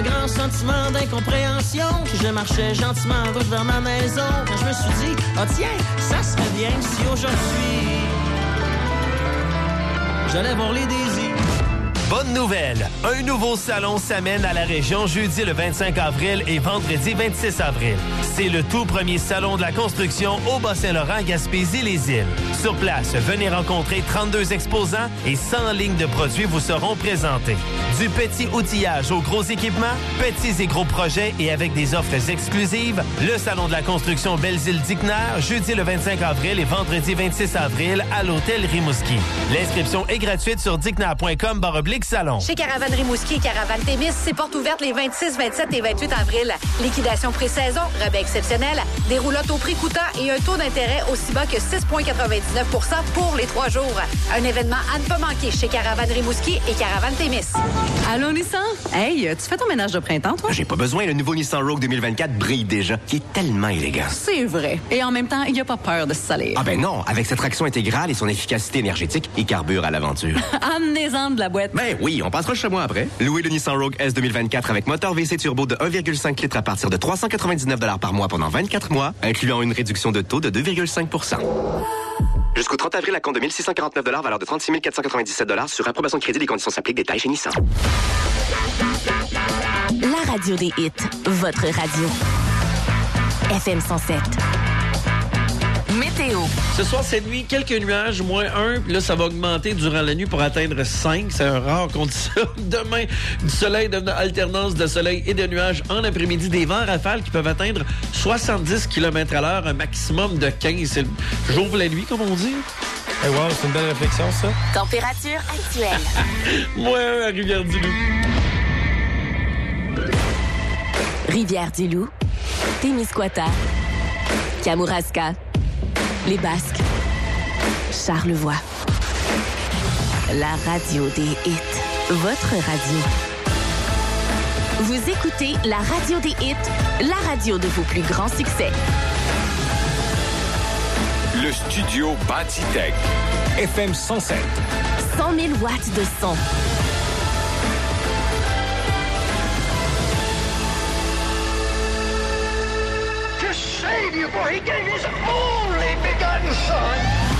un grand sentiment d'incompréhension. Je marchais gentiment en route vers ma maison quand je me suis dit, ah tiens, ça serait bien si aujourd'hui j'allais voir les désirs. Bonne nouvelle! Un nouveau salon s'amène à la région jeudi le 25 avril et vendredi 26 avril. C'est le tout premier salon de la construction au Bas-Saint-Laurent, Gaspésie-les-Îles. Sur place, venez rencontrer 32 exposants et 100 lignes de produits vous seront présentés. Du petit outillage aux gros équipements, petits et gros projets et avec des offres exclusives, le salon de la construction Belles-Îles-Dicnaire, jeudi le 25 avril et vendredi 26 avril à l'hôtel Rimouski. L'inscription est gratuite sur dicnaire.com/salon. Chez Caravane Rimouski et Caravane Témis, c'est portes ouvertes les 26, 27 et 28 avril. Liquidation pré-saison, rabais exceptionnel, des roulottes au prix coûtant et un taux d'intérêt aussi bas que 6,99 % pour les 3 jours. Un événement à ne pas manquer chez Caravane Rimouski et Caravane Témis. Allô, Nissan? Hey, tu fais ton ménage de printemps, toi? J'ai pas besoin, le nouveau Nissan Rogue 2024 brille déjà. Il est tellement élégant. C'est vrai. Et en même temps, il n'y a pas peur de se salir. Ah ben non, avec sa traction intégrale et son efficacité énergétique, il carbure à l'aventure. Amenez-en de la boîte. Ben oui, on passera chez moi après. Louez le Nissan Rogue S 2024 avec moteur VC turbo de 1,5 litres à partir de 399 $ par mois pendant 24 mois, incluant une réduction de taux de 2,5 %. Jusqu'au 30 avril, à compte de 1 649 $, valeur de 36 497 $ sur approbation de crédit. Les conditions s'appliquent. Détails chez Nissan. La radio des hits, votre radio. FM 107. Météo. Ce soir, cette nuit, quelques nuages, -1, puis là, ça va augmenter durant la nuit pour atteindre 5. C'est un rare qu'on dit ça. Demain, du soleil, alternance de soleil et de nuages en après-midi. Des vents rafales qui peuvent atteindre 70 km/h, un maximum de 15. C'est le jour pour la nuit, comme on dit. Hey, wow, c'est une belle réflexion, ça. Température actuelle. -1 à Rivière-du-Loup. Rivière-du-Loup, Témiscouata, Kamouraska, Les Basques, Charlevoix. La radio des hits, votre radio. Vous écoutez la radio des hits, la radio de vos plus grands succès. Le studio Bâtitech. FM 107. 100 000 watts de son. To save you, for he gave his only begotten son.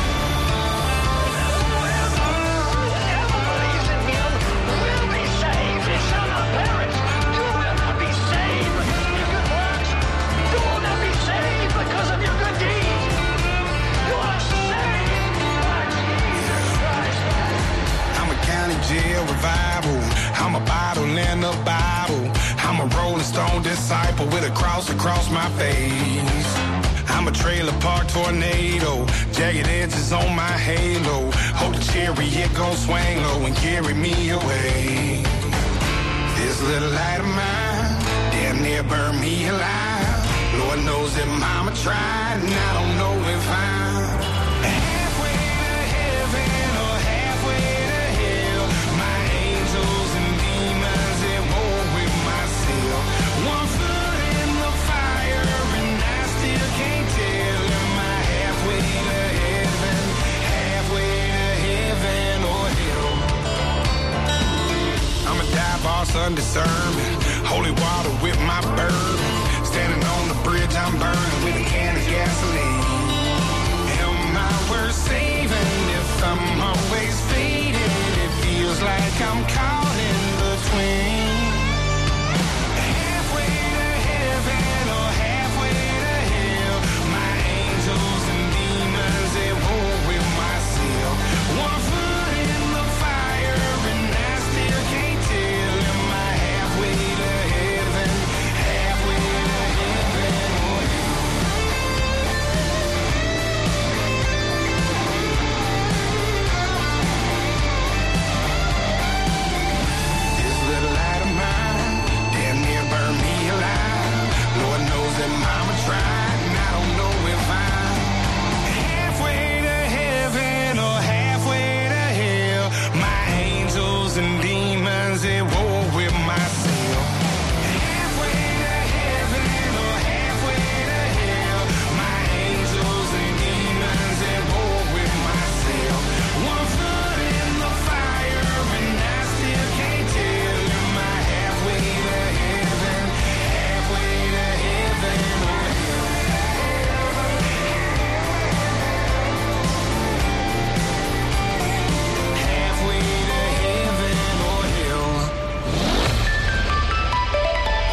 Whoever believes in him will be saved. He shall not perish. You will not be saved because of your good works. You will not be saved because of your good deeds. You are saved by Jesus Christ. I'm a county jail revival. I'm a bottle in the Bible. I'm a Rolling Stone disciple with a cross across my face. I'm a trailer park tornado, jagged edges on my halo. Hope the chariot gon' swing low and carry me away. This little light of mine, damn near burn me alive. Lord knows that mama tried, and I don't know if I'm halfway to heaven or halfway to hell. My angels and demons at war with myself. One foot in the fire and I still can't tell. Am I halfway to heaven, halfway to heaven or hell? I'm a dive boss undiscerning, holy water with my bourbon. Standing on the bridge I'm burning with a can of gasoline. Am I worth saving if I'm always fading? It feels like I'm caught in between. Halfway to heaven or halfway to hell. My angels and demons at war with myself. One foot in the fire and I still can't tell. Am I halfway to heaven, halfway to heaven or hell?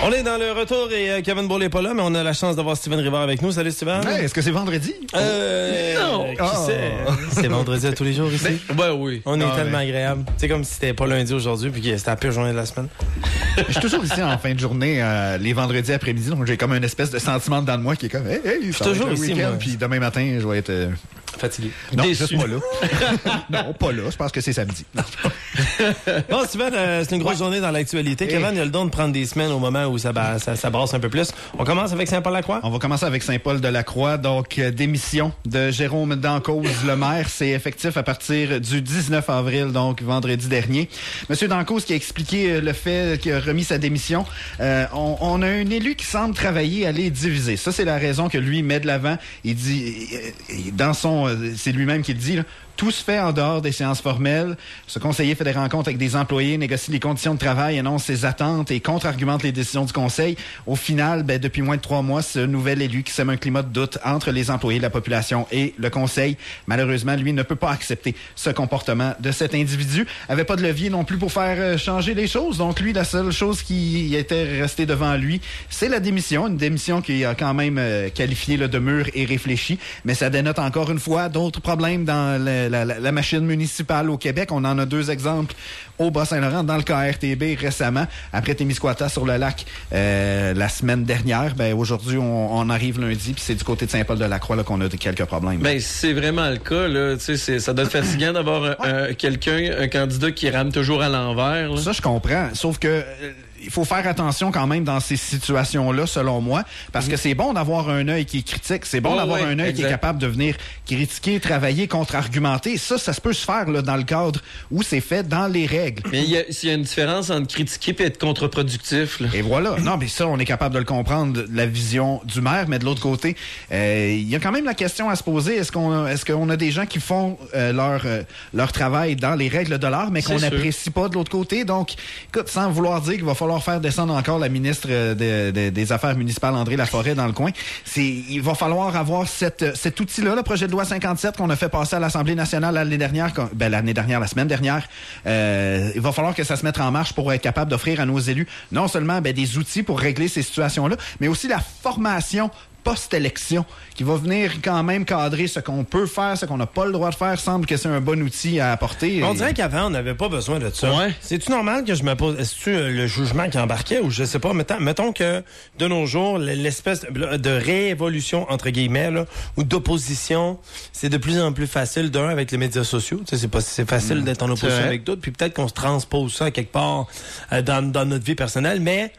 On est dans le retour et Kevin Bourle n'est pas là, mais on a la chance d'avoir Steven Rivard avec nous. Salut Steven. Hey, est-ce que c'est vendredi? Non. Qui sait? C'est vendredi à tous les jours ici. Ben oui. On est tellement agréable. C'est comme si c'était pas lundi aujourd'hui puis que c'était la pire journée de la semaine. Je suis toujours ici en fin de journée, les vendredis après-midi, donc j'ai comme une espèce de sentiment dedans de moi qui est comme, hey, je suis toujours ici, moi. Puis demain matin, je vais être... fatigué. Non, juste pas là. Non, pas là. Je pense que c'est samedi. Bon, Steven, c'est une grosse journée dans l'actualité. Kevin, il a le don de prendre des semaines au moment où ça brasse un peu plus. On commence avec Saint-Paul-la-Croix? On va commencer avec Saint-Paul-de-la-Croix. Donc, démission de Jérôme Dancause, le maire. C'est effectif à partir du 19 avril, donc vendredi dernier. Monsieur Dancause qui a expliqué le fait qu'il a remis sa démission. On a un élu qui semble travailler à les diviser. Ça, c'est la raison que lui met de l'avant. Il dit, dans son... c'est lui-même qui le dit, là. Tout se fait en dehors des séances formelles. Ce conseiller fait des rencontres avec des employés, négocie les conditions de travail, annonce ses attentes et contre-argumente les décisions du conseil. Au final, depuis moins de 3 mois, ce nouvel élu qui sème un climat de doute entre les employés, la population et le conseil, malheureusement, lui, ne peut pas accepter ce comportement de cet individu. Avait pas de levier non plus pour faire changer les choses. Donc, lui, la seule chose qui était restée devant lui, c'est la démission. Une démission qui a quand même qualifié de mûre et réfléchie. Mais ça dénote encore une fois d'autres problèmes dans la machine municipale au Québec. On en a 2 exemples au Bas-Saint-Laurent, dans le KRTB récemment, après Témiscouata sur le lac la semaine dernière. Aujourd'hui, on arrive lundi, puis c'est du côté de Saint-Paul-de-la-Croix qu'on a quelques problèmes. C'est vraiment le cas. Là. Ça doit être fatigant d'avoir un candidat qui rame toujours à l'envers. Là. Ça, je comprends. Sauf que... il faut faire attention quand même dans ces situations-là, selon moi, parce que c'est bon d'avoir un œil qui est critique, c'est bon d'avoir un œil qui est capable de venir critiquer, travailler, contre-argumenter. Ça se peut se faire là, dans le cadre où c'est fait dans les règles. Mais il y a une différence entre critiquer et être contre-productif. Là. Et voilà. Non, mais ça, on est capable de le comprendre, la vision du maire, mais de l'autre côté, il y a quand même la question à se poser, est-ce qu'on a des gens qui font leur travail dans les règles de l'art, mais qu'on n'apprécie pas de l'autre côté? Donc, écoute, sans vouloir dire qu'il va falloir faire descendre encore la ministre des Affaires municipales, André Laforêt, dans le coin. Il va falloir avoir cet outil-là, le projet de loi 57 qu'on a fait passer à l'Assemblée nationale la semaine dernière. Il va falloir que ça se mette en marche pour être capable d'offrir à nos élus non seulement des outils pour régler ces situations-là, mais aussi la formation post-élection qui va venir quand même cadrer ce qu'on peut faire, ce qu'on n'a pas le droit de faire. Semble que c'est un bon outil à apporter. On dirait qu'avant, on n'avait pas besoin de ça. Ouais. C'est-tu normal que je me pose... Est-ce le jugement qui embarquait ou je sais pas? Mettons que de nos jours, l'espèce de réévolution, entre guillemets, là, ou d'opposition, c'est de plus en plus facile, avec les médias sociaux. C'est facile d'être en opposition avec d'autres, puis peut-être qu'on se transpose ça quelque part dans notre vie personnelle, mais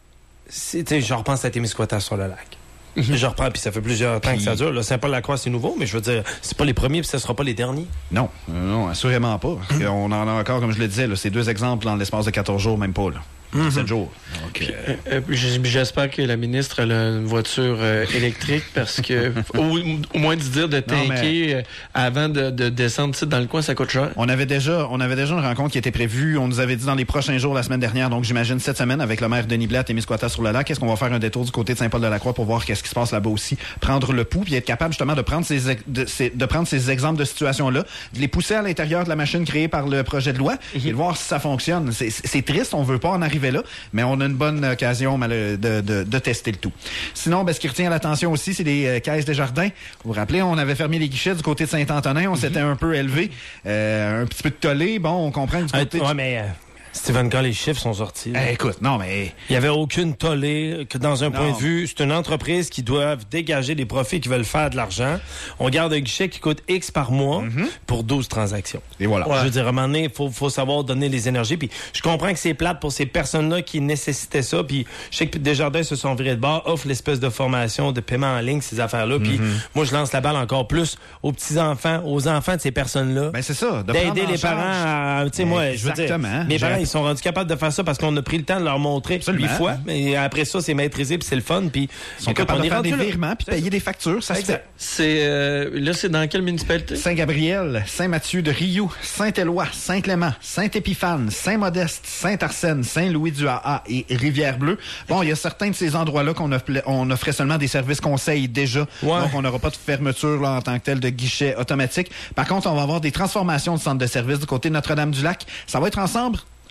je repense à Témiscouata sur le lac. Je reprends, puis ça fait plusieurs temps que ça dure. Là, Saint-Paul-la-Croix, c'est nouveau, mais je veux dire, c'est pas les premiers, puis ça sera pas les derniers. Non, assurément pas. On en a encore, comme je le disais, là, c'est 2 exemples dans l'espace de 14 jours, même pas, là. 7 jours. Donc, j'espère que la ministre a une voiture électrique parce que au moins de dire de tanker avant de descendre dans le coin, ça coûte cher. On avait déjà une rencontre qui était prévue. On nous avait dit dans les prochains jours la semaine dernière, donc j'imagine cette semaine avec le maire Denis Blais à Témiscouata sur le lac. Est-ce qu'on va faire un détour du côté de Saint-Paul-de-la-Croix pour voir qu'est-ce qui se passe là-bas aussi, prendre le pouls, puis être capable justement de prendre ces exemples de situations-là, de les pousser à l'intérieur de la machine créée par le projet de loi et de voir si ça fonctionne. C'est triste, on veut pas en arriver là, mais on a une bonne occasion de tester le tout. Sinon, ce qui retient l'attention aussi, c'est les caisses des jardins. Vous vous rappelez, on avait fermé les guichets du côté de Saint-Antonin, on s'était un peu élevé, un petit peu de tollé. Bon, on comprend que du côté... Steven, quand les chiffres sont sortis... écoute, non, mais... Il n'y avait aucune tollée que dans un point de vue. C'est une entreprise qui doit dégager des profits, qui veulent faire de l'argent. On garde un guichet qui coûte X par mois pour 12 transactions. Et voilà. Je veux dire, à un moment donné, faut savoir donner les énergies. Puis je comprends que c'est plate pour ces personnes-là qui nécessitaient ça. Puis je sais que Desjardins se sont virés de bord, offrent l'espèce de formation, de paiement en ligne, ces affaires-là. Puis moi, je lance la balle encore plus aux petits-enfants, aux enfants de ces personnes-là. C'est ça. D'aider les parents à... Tu sais, moi, je veux dire... Mes parents, ils sont rendus capables de faire ça parce qu'on a pris le temps de leur montrer 8 fois. Mais après ça, c'est maîtrisé puis c'est le fun. Puis ils sont capables de faire des virements puis payer des factures. Ça se fait. Là, c'est dans quelle municipalité? Saint-Gabriel, Saint-Mathieu-de-Riou, Saint-Éloi, Saint-Clément, Saint-Épiphane, Saint-Modeste, Saint-Arsène, Saint-Louis-du-AA et Rivière-Bleue. Bon, il y a certains de ces endroits-là on offrait seulement des services conseils déjà. Donc, on n'aura pas de fermeture là, en tant que telle de guichet automatique. Par contre, on va avoir des transformations de centres de services du côté de Notre-Dame-du-Lac. Ça va être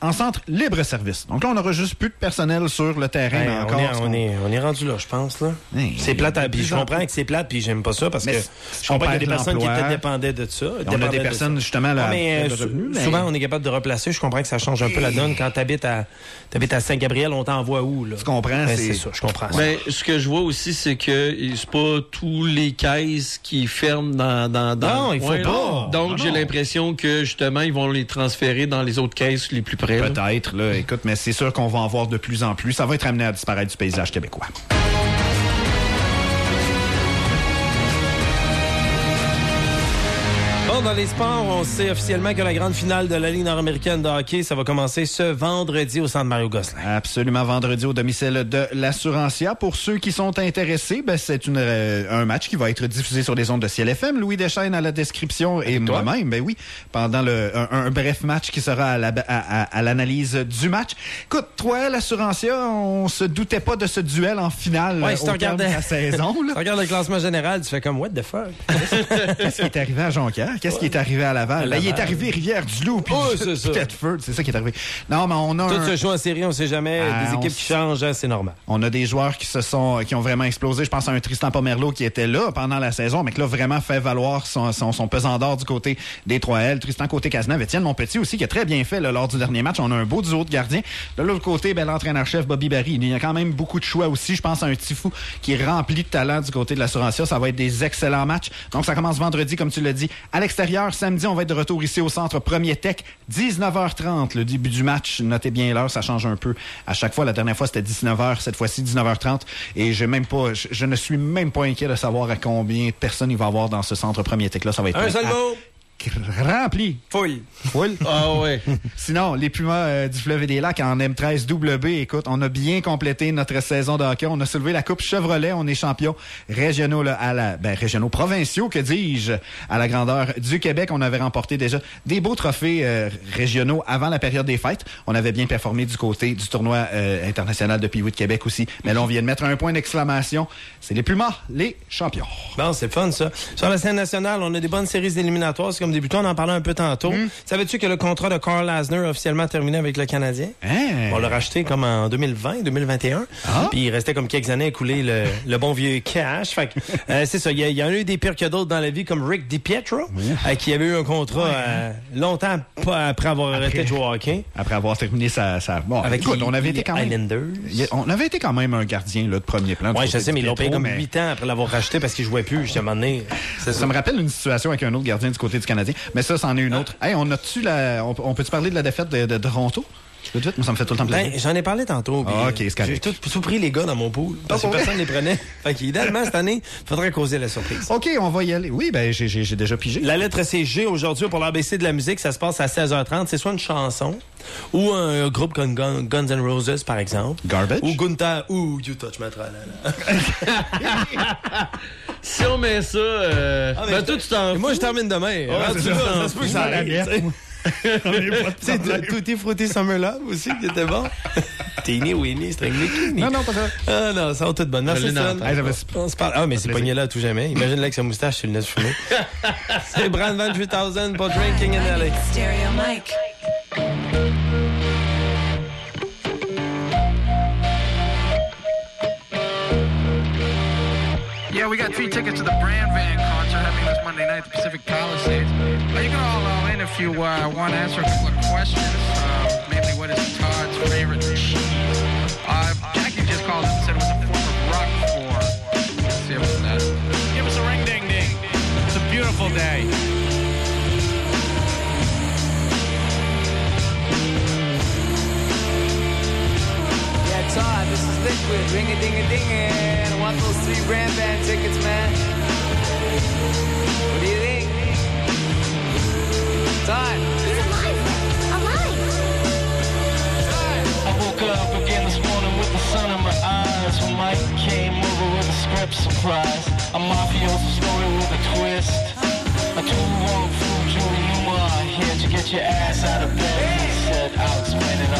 en centre libre-service. Donc là, on n'aura juste plus de personnel sur le terrain. Hey, mais encore, on est rendu là, je pense. Là. Hey, c'est plate. Puis je comprends que c'est plate, puis j'aime pas ça, parce que je comprends qu'il y a des personnes qui étaient dépendaient de ça. On a des personnes, justement, là, souvent, on est capable de replacer. Je comprends que ça change un peu la donne. Quand tu habites à Saint-Gabriel, on t'envoie où? Là? Tu comprends? C'est ça, je comprends. Mais ce que je vois aussi, c'est que c'est pas tous les caisses qui ferment dans non, il faut pas. Donc, j'ai l'impression que, justement, ils vont les transférer dans les autres caisses les plus près. Peut-être, là. Écoute, mais c'est sûr qu'on va en voir de plus en plus. Ça va être amené à disparaître du paysage québécois. Bon, dans les sports, on sait officiellement que la grande finale de la Ligue nord-américaine de hockey, ça va commencer ce vendredi au centre Mario Gosselin. Absolument, vendredi au domicile de l'Assurantia. Pour ceux qui sont intéressés, c'est un match qui va être diffusé sur les ondes de Ciel FM. Louis Deschaines à la description et moi-même, oui, pendant un bref match qui sera à l'analyse du match. Écoute, toi, l'Assurantia, on se doutait pas de ce duel en finale au terme de la saison. Là. Tu regardes le classement général, tu fais comme « What the fuck? » Qu'est-ce qui est arrivé à Jonquière? Qu'est-ce qui est arrivé à Laval? Là, il est arrivé Rivière-du-Loup, puis Thetford, c'est ça qui est arrivé. Non, mais on a tout se joue en série, on sait jamais. Des équipes qui changent, c'est normal. On a des joueurs qui ont vraiment explosé. Je pense à un Tristan Pomerleau qui était là pendant la saison, mais qui l'a vraiment fait valoir son pesant d'or du côté des 3L. Tristan côté Cazenave. Étienne Monpetit aussi, qui a très bien fait là, lors du dernier match. On a un beau duo de gardiens. De l'autre côté, l'entraîneur-chef Bobby Barry. Il y a quand même beaucoup de choix aussi. Je pense à un Tifou qui est rempli de talent du côté de l'Assurantia. Ça va être des excellents matchs. Donc, ça commence vendredi, comme tu l'as dit, à l'extérieur. Samedi, on va être de retour ici au centre Premier Tech, 19h30, le début du match. Notez bien l'heure, ça change un peu à chaque fois. La dernière fois, c'était 19h, cette fois-ci 19h30. Et je ne suis même pas inquiet de savoir à combien de personnes il va y avoir dans ce centre Premier Tech-là. Ça va être un seul mot! Rempli. Full. Ah ouais. Sinon, les Pumas du Fleuve et des Lacs en M13 WB, écoute, on a bien complété notre saison de hockey. On a soulevé la Coupe Chevrolet. On est champions régionaux régionaux provinciaux, que dis-je, à la grandeur du Québec. On avait remporté déjà des beaux trophées régionaux avant la période des fêtes. On avait bien performé du côté du tournoi international de Pee-Wee de Québec aussi. Mais là, on vient de mettre un point d'exclamation. C'est les Pumas, les champions. Bon, c'est fun, ça. Sur la scène nationale, on a des bonnes séries éliminatoires. C'est comme débutant, on en parlait un peu tantôt. Savais-tu que le contrat de Carl Lasner a officiellement terminé avec le Canadien? On l'a racheté comme en 2020, 2021. Puis il restait comme quelques années à couler le bon vieux cash. Fait que, c'est ça. Il y en a eu des pires que d'autres dans la vie, comme Rick DiPietro, qui avait eu un contrat longtemps après avoir arrêté de jouer au hockey. Après avoir terminé sa... Bon, avec écoute, on avait été quand même... Islanders. On avait été quand même un gardien là, de premier plan. Oui, je sais, mais ils l'ont payé comme 8 ans après l'avoir racheté parce qu'il jouait plus, justement. Ça me rappelle une situation avec un autre gardien du côté du Canadien. Mais ça, c'en est une autre. Hey, on peut-tu parler de la défaite de Toronto? Tout de suite, moi, ça me fait tout le temps plaisir. J'en ai parlé tantôt. OK, c'est correct. J'ai tout pris les gars dans mon pool. Parce que personne ne les prenait. Fait qu'idéalement, cette année, il faudrait causer la surprise. OK, on va y aller. Oui, j'ai déjà pigé. La lettre c'est G aujourd'hui pour l'ABC de la musique. Ça se passe à 16h30. C'est soit une chanson ou un groupe comme Guns N' Roses, par exemple. Garbage. Ou Gunther. Ou You Touch My Tra-La-La. Si on met ça... toi, tu t'en fous. Moi, je termine demain. Ça se peut que ça arrive. C'est Tutti Frutti Summer Love aussi qui était bon. Teeny Weeny, String Bikini. Non, pas ça. Ah non, ça va tout bonne. Merci, Stan. On se parle. Ah, mais c'est pogné là à tout jamais. Imagine là avec sa moustache sur le nez fumé. C'est Brand 23000 pour Drinking in LA. Stereo Mike. Yeah, we got 3 tickets to the Brand Van concert happening this Monday night at the Pacific Palisades. You can all in if you want to answer a couple of questions. Mainly, what is Todd's favorite cheese? Jackie just called up and said it was a form of Roquefort. Let's see if it's that. Give us a ring ding ding. It's a beautiful day. Yeah, Todd, this is Liquid. Ring-a-ding-a-ding-a. Want those 3 Brand Van tickets, man? What do you think? Todd. He's alive. I woke up again this morning with the sun in my eyes. When Mike came over with a script surprise. A mafioso story with a twist. A 2-1 fool, Julie Newmar here to get your ass out of bed.